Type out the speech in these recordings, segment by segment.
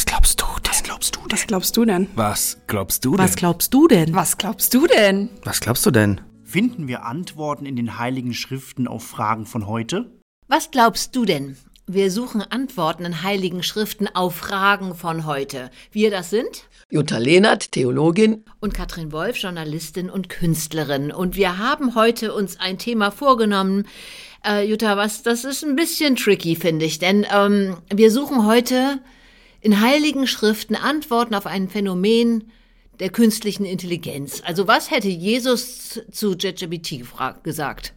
Was glaubst du denn? Was glaubst du denn? Was glaubst du denn? Was glaubst du denn? Was glaubst du denn? Was glaubst du denn? Finden wir Antworten in den Heiligen Schriften auf Fragen von heute? Was glaubst du denn? Wir suchen Antworten in Heiligen Schriften auf Fragen von heute. Wir das sind Jutta Lehnert, Theologin. und Katrin Wolf, Journalistin und Künstlerin. Und wir haben heute uns ein Thema vorgenommen. Jutta, das ist ein bisschen tricky, finde ich. Denn wir suchen heute in Heiligen Schriften Antworten auf ein Phänomen der künstlichen Intelligenz. Also was hätte Jesus zu ChatGPT gesagt?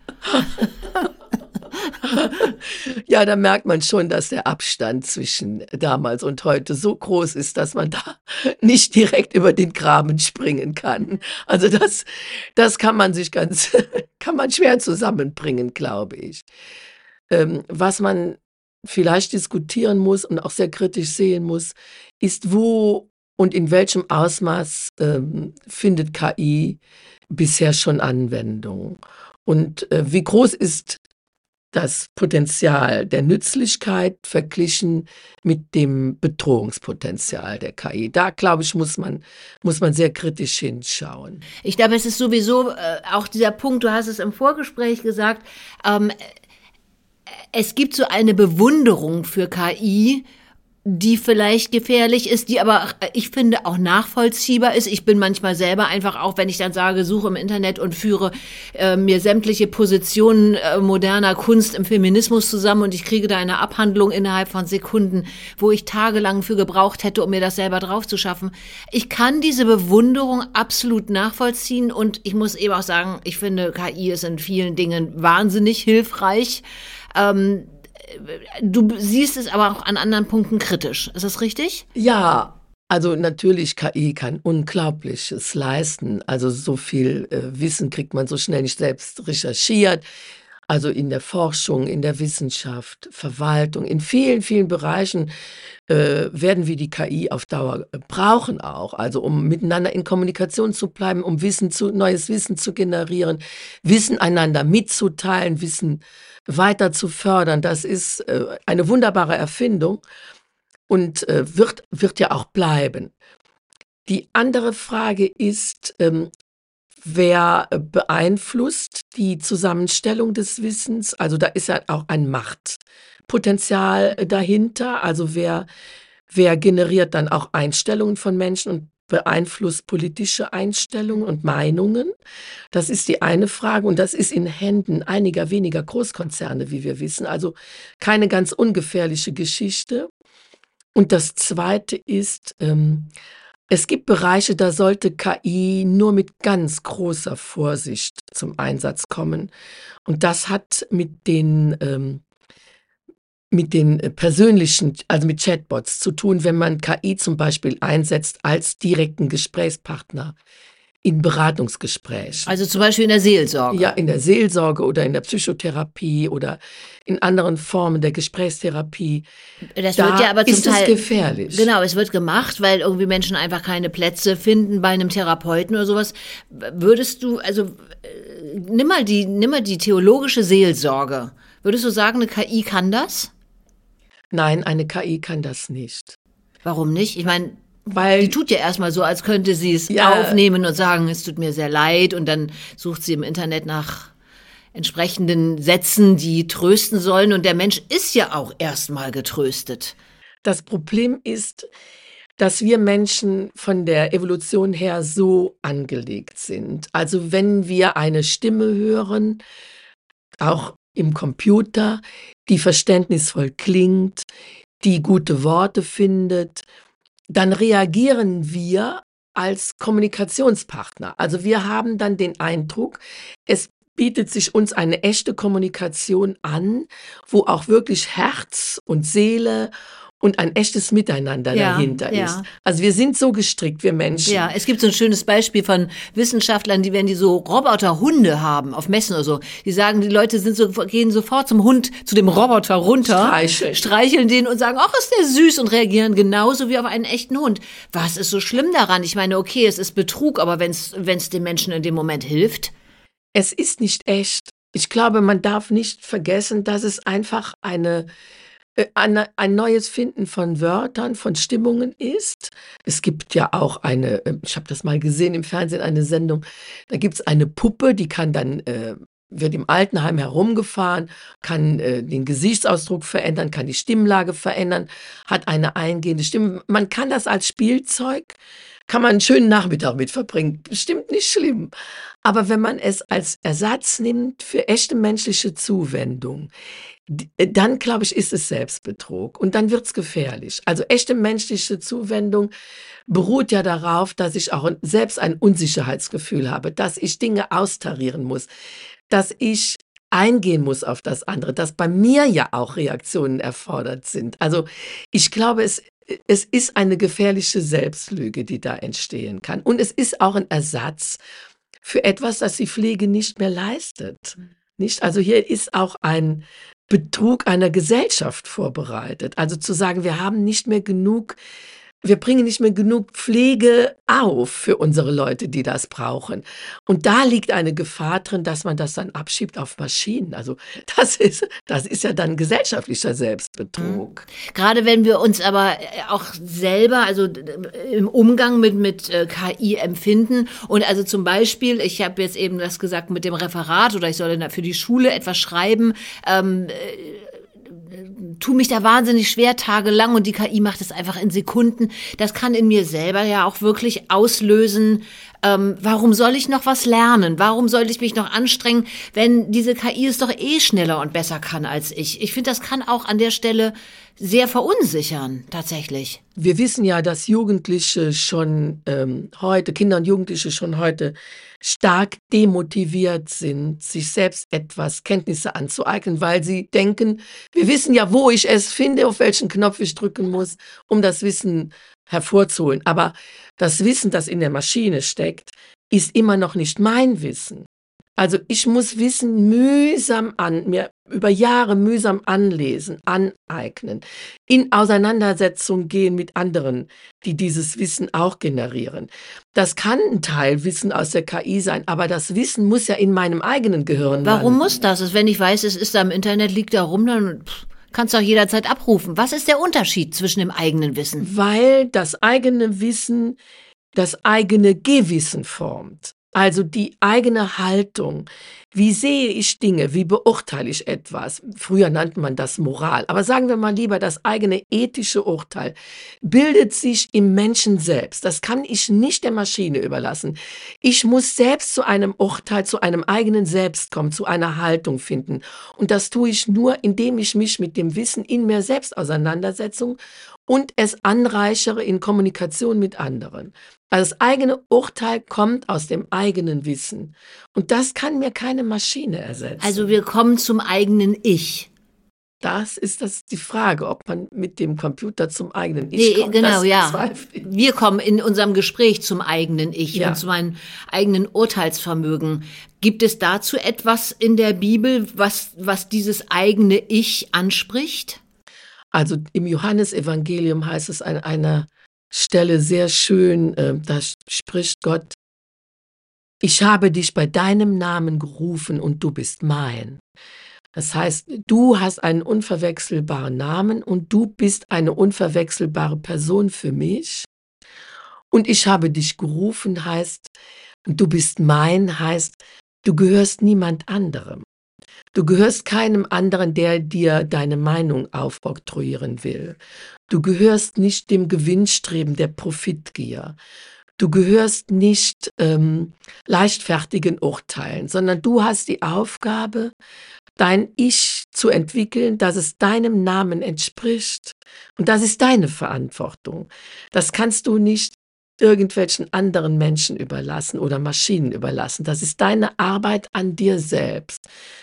Ja, da merkt man schon, dass der Abstand zwischen damals und heute so groß ist, dass man da nicht direkt über den Graben springen kann. Also das kann man kann man schwer zusammenbringen, glaube ich. Was man vielleicht diskutieren muss und auch sehr kritisch sehen muss, ist, wo und in welchem Ausmaß findet KI bisher schon Anwendung? Und wie groß ist das Potenzial der Nützlichkeit verglichen mit dem Bedrohungspotenzial der KI? Da, glaube ich, muss man sehr kritisch hinschauen. Ich glaube, es ist sowieso auch dieser Punkt, du hast es im Vorgespräch gesagt, es gibt so eine Bewunderung für KI, die vielleicht gefährlich ist, die aber, ich finde, auch nachvollziehbar ist. Ich bin manchmal selber einfach auch, wenn ich dann sage, suche im Internet und führe mir sämtliche Positionen moderner Kunst im Feminismus zusammen und ich kriege da eine Abhandlung innerhalb von Sekunden, wo ich tagelang für gebraucht hätte, um mir das selber drauf zu schaffen. Ich kann diese Bewunderung absolut nachvollziehen und ich muss eben auch sagen, ich finde, KI ist in vielen Dingen wahnsinnig hilfreich. Du siehst es aber auch an anderen Punkten kritisch. Ist das richtig? Ja, also natürlich, KI kann Unglaubliches leisten. Also so viel Wissen kriegt man so schnell nicht selbst recherchiert. Also in der Forschung, in der Wissenschaft, Verwaltung, in vielen, vielen Bereichen werden wir die KI auf Dauer brauchen auch. Also um miteinander in Kommunikation zu bleiben, um neues Wissen zu generieren, Wissen einander mitzuteilen, Wissen weiter zu fördern. Das ist eine wunderbare Erfindung und wird ja auch bleiben. Die andere Frage ist, wer beeinflusst die Zusammenstellung des Wissens? Also da ist ja auch ein Machtpotenzial dahinter. Also wer generiert dann auch Einstellungen von Menschen und beeinflusst politische Einstellungen und Meinungen? Das ist die eine Frage und das ist in Händen einiger weniger Großkonzerne, wie wir wissen. Also keine ganz ungefährliche Geschichte. Und das Zweite ist, es gibt Bereiche, da sollte KI nur mit ganz großer Vorsicht zum Einsatz kommen. Und das hat mit den persönlichen, also mit Chatbots zu tun, wenn man KI zum Beispiel einsetzt als direkten Gesprächspartner in Beratungsgesprächen. Also zum Beispiel in der Seelsorge. Ja, in der Seelsorge oder in der Psychotherapie oder in anderen Formen der Gesprächstherapie. Das wird ja aber zum Teil gefährlich. Genau, es wird gemacht, weil irgendwie Menschen einfach keine Plätze finden bei einem Therapeuten oder sowas. Würdest du, also nimm mal die theologische Seelsorge. Würdest du sagen, eine KI kann das? Nein, eine KI kann das nicht. Warum nicht? Ich meine, Weil die tut ja erstmal so, als könnte sie es aufnehmen und sagen, es tut mir sehr leid. Und dann sucht sie im Internet nach entsprechenden Sätzen, die trösten sollen. Und der Mensch ist ja auch erstmal getröstet. Das Problem ist, dass wir Menschen von der Evolution her so angelegt sind. Also wenn wir eine Stimme hören, auch im Computer, die verständnisvoll klingt, die gute Worte findet, dann reagieren wir als Kommunikationspartner. Also wir haben dann den Eindruck, es bietet sich uns eine echte Kommunikation an, wo auch wirklich Herz und Seele und ein echtes Miteinander dahinter ist. Also wir sind so gestrickt, wir Menschen. Ja, es gibt so ein schönes Beispiel von Wissenschaftlern, wenn die so Roboterhunde haben auf Messen oder so, die sagen, die Leute gehen sofort zum Hund, zu dem Roboter runter, streicheln den und sagen, ach, ist der süß und reagieren genauso wie auf einen echten Hund. Was ist so schlimm daran? Ich meine, okay, es ist Betrug, aber wenn es den Menschen in dem Moment hilft. Es ist nicht echt. Ich glaube, man darf nicht vergessen, dass es einfach eine ein neues Finden von Wörtern, von Stimmungen ist. Es gibt ja auch ich habe das mal gesehen im Fernsehen, eine Sendung, da gibt es eine Puppe, die kann dann wird im Altenheim herumgefahren, kann den Gesichtsausdruck verändern, kann die Stimmlage verändern, hat eine eingehende Stimme. Man kann das als Spielzeug, kann man einen schönen Nachmittag mit verbringen. Bestimmt nicht schlimm. Aber wenn man es als Ersatz nimmt für echte menschliche Zuwendung, dann, glaube ich, ist es Selbstbetrug. Und dann wird's gefährlich. Also echte menschliche Zuwendung beruht ja darauf, dass ich auch selbst ein Unsicherheitsgefühl habe, dass ich Dinge austarieren muss, dass ich eingehen muss auf das andere, dass bei mir ja auch Reaktionen erfordert sind. Also ich glaube, es ist eine gefährliche Selbstlüge, die da entstehen kann. Und es ist auch ein Ersatz für etwas, das die Pflege nicht mehr leistet. Nicht? Also hier ist auch ein Betrug einer Gesellschaft vorbereitet. Also zu sagen, wir bringen nicht mehr genug Pflege auf für unsere Leute, die das brauchen. Und da liegt eine Gefahr drin, dass man das dann abschiebt auf Maschinen. Also das ist ja dann gesellschaftlicher Selbstbetrug. Gerade wenn wir uns aber auch selber, also im Umgang mit KI empfinden und also zum Beispiel, ich habe jetzt eben das gesagt mit dem Referat oder ich soll für die Schule etwas schreiben, tu mich da wahnsinnig schwer tagelang und die KI macht es einfach in Sekunden. Das kann in mir selber ja auch wirklich auslösen, warum soll ich noch was lernen? Warum sollte ich mich noch anstrengen, wenn diese KI es doch eh schneller und besser kann als ich? Ich finde, das kann auch an der Stelle sehr verunsichern, tatsächlich. Wir wissen ja, dass Jugendliche schon heute, Kinder und Jugendliche schon heute stark demotiviert sind, sich selbst etwas Kenntnisse anzueignen, weil sie denken, wir wissen ja, wo ich es finde, auf welchen Knopf ich drücken muss, um das Wissen hervorzuholen. Aber das Wissen, das in der Maschine steckt, ist immer noch nicht mein Wissen. Also ich muss Wissen mir über Jahre mühsam anlesen, aneignen, in Auseinandersetzung gehen mit anderen, die dieses Wissen auch generieren. Das kann ein Teil Wissen aus der KI sein, aber das Wissen muss ja in meinem eigenen Gehirn landen. Warum muss das? Wenn ich weiß, es ist da im Internet, liegt da rum, dann kannst du auch jederzeit abrufen. Was ist der Unterschied zwischen dem eigenen Wissen? Weil das eigene Wissen das eigene Gewissen formt. Also die eigene Haltung. Wie sehe ich Dinge? Wie beurteile ich etwas? Früher nannte man das Moral. Aber sagen wir mal lieber, das eigene ethische Urteil bildet sich im Menschen selbst. Das kann ich nicht der Maschine überlassen. Ich muss selbst zu einem Urteil, zu einem eigenen Selbst kommen, zu einer Haltung finden. Und das tue ich nur, indem ich mich mit dem Wissen in mir selbst auseinandersetze und es anreichere in Kommunikation mit anderen. Also das eigene Urteil kommt aus dem eigenen Wissen. Und das kann mir keine Maschine ersetzen. Also wir kommen zum eigenen Ich. Das ist die Frage, ob man mit dem Computer zum eigenen Ich kommt. Genau, das ja. bezweifle ich. Wir kommen in unserem Gespräch zum eigenen Ich Ja. und zu meinem eigenen Urteilsvermögen. Gibt es dazu etwas in der Bibel, was dieses eigene Ich anspricht? Also im Johannesevangelium heißt es an einer Stelle sehr schön, da spricht Gott: Ich habe dich bei deinem Namen gerufen und du bist mein. Das heißt, du hast einen unverwechselbaren Namen und du bist eine unverwechselbare Person für mich. Und ich habe dich gerufen heißt, du bist mein heißt, du gehörst niemand anderem. Du gehörst keinem anderen, der dir deine Meinung aufoktroyieren will. Du gehörst nicht dem Gewinnstreben der Profitgier. Du gehörst nicht leichtfertigen Urteilen, sondern du hast die Aufgabe, dein Ich zu entwickeln, dass es deinem Namen entspricht. Und das ist deine Verantwortung. Das kannst du nicht irgendwelchen anderen Menschen überlassen oder Maschinen überlassen. Das ist deine Arbeit an dir selbst.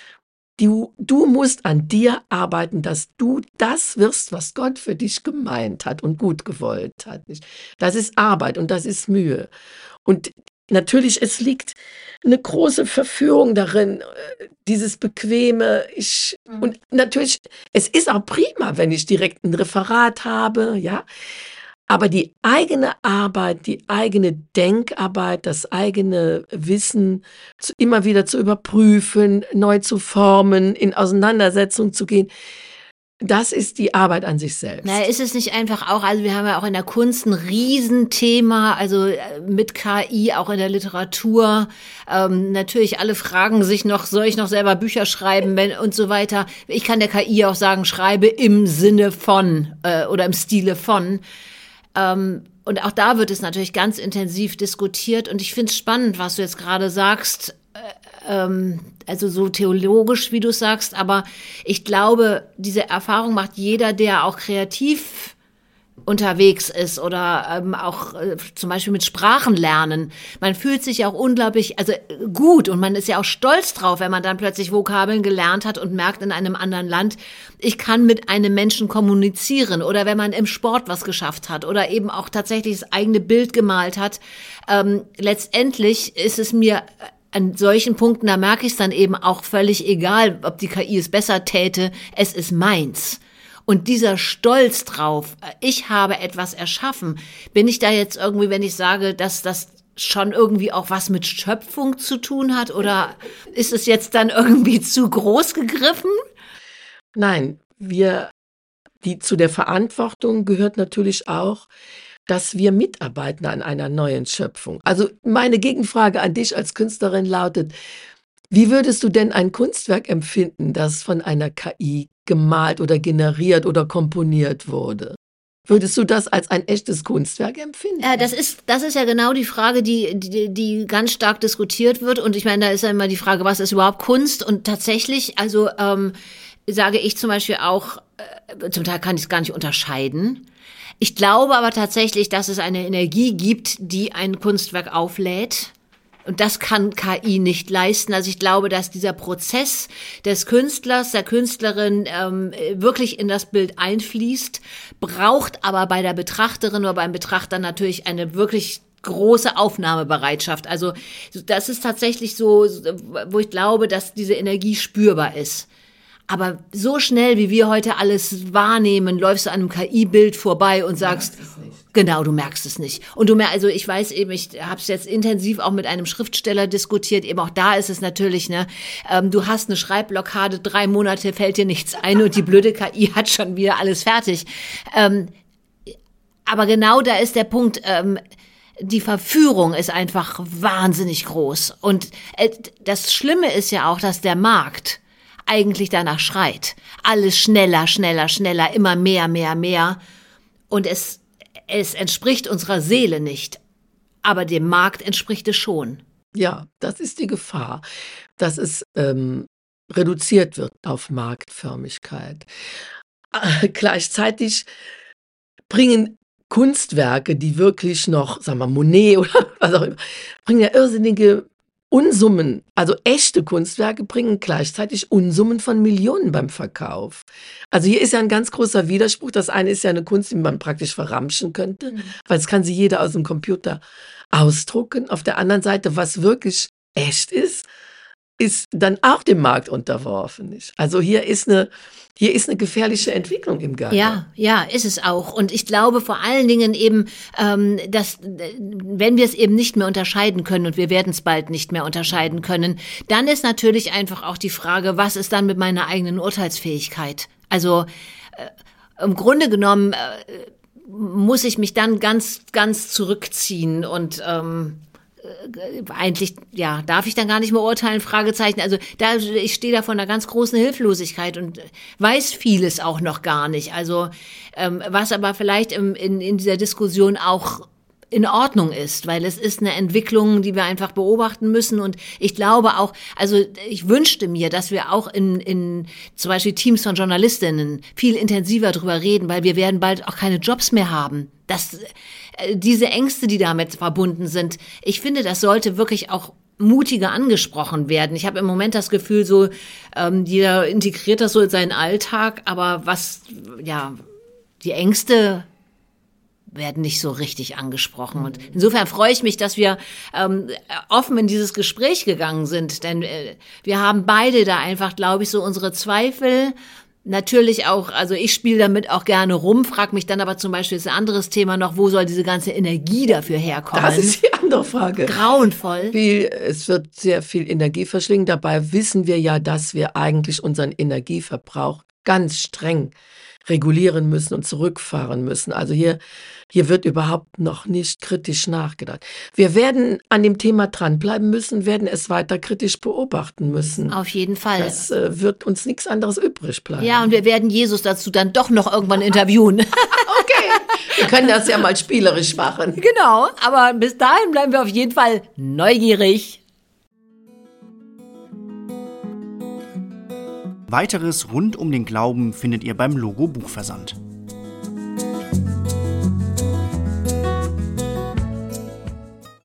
Du musst an dir arbeiten, dass du das wirst, was Gott für dich gemeint hat und gut gewollt hat. Das ist Arbeit und das ist Mühe. Und natürlich, es liegt eine große Verführung darin, dieses bequeme. Und natürlich, es ist auch prima, wenn ich direkt ein Referat habe, ja. Aber die eigene Arbeit, die eigene Denkarbeit, das eigene Wissen immer wieder zu überprüfen, neu zu formen, in Auseinandersetzung zu gehen, das ist die Arbeit an sich selbst. Na, ist es nicht einfach auch, also wir haben ja auch in der Kunst ein Riesenthema, also mit KI, auch in der Literatur. Natürlich, alle fragen sich noch, soll ich noch selber Bücher schreiben und so weiter. Ich kann der KI auch sagen, schreibe im Sinne von oder im Stile von. Und auch da wird es natürlich ganz intensiv diskutiert. Und ich finde es spannend, was du jetzt gerade sagst, also so theologisch, wie du sagst, aber ich glaube, diese Erfahrung macht jeder, der auch kreativ unterwegs ist oder auch zum Beispiel mit Sprachen lernen. Man fühlt sich auch unglaublich, also gut, und man ist ja auch stolz drauf, wenn man dann plötzlich Vokabeln gelernt hat und merkt in einem anderen Land, ich kann mit einem Menschen kommunizieren, oder wenn man im Sport was geschafft hat oder eben auch tatsächlich das eigene Bild gemalt hat. Letztendlich ist es mir an solchen Punkten, da merke ich es dann eben auch völlig egal, ob die KI es besser täte, es ist meins. Und dieser Stolz drauf, ich habe etwas erschaffen, bin ich da jetzt irgendwie, wenn ich sage, dass das schon irgendwie auch was mit Schöpfung zu tun hat, oder ist es jetzt dann irgendwie zu groß gegriffen? Nein, zu der Verantwortung gehört natürlich auch, dass wir mitarbeiten an einer neuen Schöpfung. Also meine Gegenfrage an dich als Künstlerin lautet, wie würdest du denn ein Kunstwerk empfinden, das von einer KI gemalt oder generiert oder komponiert wurde? Würdest du das als ein echtes Kunstwerk empfinden? Das ist ja genau die Frage, die ganz stark diskutiert wird. Und ich meine, da ist ja immer die Frage, was ist überhaupt Kunst? Und tatsächlich, also sage ich zum Beispiel auch, zum Teil kann ich es gar nicht unterscheiden. Ich glaube aber tatsächlich, dass es eine Energie gibt, die ein Kunstwerk auflädt. Und das kann KI nicht leisten. Also ich glaube, dass dieser Prozess des Künstlers, der Künstlerin wirklich in das Bild einfließt, braucht aber bei der Betrachterin oder beim Betrachter natürlich eine wirklich große Aufnahmebereitschaft. Also das ist tatsächlich so, wo ich glaube, dass diese Energie spürbar ist. Aber so schnell, wie wir heute alles wahrnehmen, läufst du an einem KI-Bild vorbei und sagst, genau, du merkst es nicht. Und also ich weiß eben, ich habe es jetzt intensiv auch mit einem Schriftsteller diskutiert, eben auch da ist es natürlich, ne, du hast eine Schreibblockade, 3 Monate fällt dir nichts ein und die blöde KI hat schon wieder alles fertig. Aber genau da ist der Punkt, die Verführung ist einfach wahnsinnig groß. Und das Schlimme ist ja auch, dass der Markt eigentlich danach schreit. Alles schneller, schneller, schneller, immer mehr, mehr, mehr. Und es entspricht unserer Seele nicht. Aber dem Markt entspricht es schon. Ja, das ist die Gefahr, dass es reduziert wird auf Marktförmigkeit. Gleichzeitig bringen Kunstwerke, die wirklich noch, sagen wir Monet oder was auch immer, bringen ja irrsinnige Unsummen, also echte Kunstwerke bringen gleichzeitig Unsummen von Millionen beim Verkauf. Also hier ist ja ein ganz großer Widerspruch. Das eine ist ja eine Kunst, die man praktisch verramschen könnte, weil es kann sie jeder aus dem Computer ausdrucken. Auf der anderen Seite, was wirklich echt ist dann auch dem Markt unterworfen. Also hier ist eine gefährliche Entwicklung im Gange. Ja, ist es auch. Und ich glaube vor allen Dingen eben, dass wenn wir es eben nicht mehr unterscheiden können, und wir werden es bald nicht mehr unterscheiden können, dann ist natürlich einfach auch die Frage, was ist dann mit meiner eigenen Urteilsfähigkeit? Also im Grunde genommen muss ich mich dann ganz, ganz zurückziehen und eigentlich, ja, darf ich dann gar nicht mehr urteilen, Fragezeichen. Also ich stehe da vor einer ganz großen Hilflosigkeit und weiß vieles auch noch gar nicht. Also was aber vielleicht in dieser Diskussion auch in Ordnung ist, weil es ist eine Entwicklung, die wir einfach beobachten müssen. Und ich glaube auch, also ich wünschte mir, dass wir auch in zum Beispiel Teams von Journalistinnen viel intensiver drüber reden, weil wir werden bald auch keine Jobs mehr haben. Diese Ängste, die damit verbunden sind, ich finde, das sollte wirklich auch mutiger angesprochen werden. Ich habe im Moment das Gefühl, so jeder integriert das so in seinen Alltag, aber die Ängste werden nicht so richtig angesprochen. Und insofern freue ich mich, dass wir offen in dieses Gespräch gegangen sind, denn wir haben beide da einfach, glaube ich, so unsere Zweifel. Natürlich auch, also ich spiele damit auch gerne rum, frage mich dann aber zum Beispiel, ist ein anderes Thema noch, wo soll diese ganze Energie dafür herkommen? Das ist die andere Frage. Grauenvoll. Es wird sehr viel Energie verschlingen. Dabei wissen wir ja, dass wir eigentlich unseren Energieverbrauch ganz streng regulieren müssen und zurückfahren müssen. Also hier wird überhaupt noch nicht kritisch nachgedacht. Wir werden an dem Thema dranbleiben müssen, werden es weiter kritisch beobachten müssen. Auf jeden Fall. Das wird uns nichts anderes übrig bleiben. Ja, und wir werden Jesus dazu dann doch noch irgendwann interviewen. Okay, wir können das ja mal spielerisch machen. Genau, aber bis dahin bleiben wir auf jeden Fall neugierig. Weiteres rund um den Glauben findet ihr beim Logo Buchversand.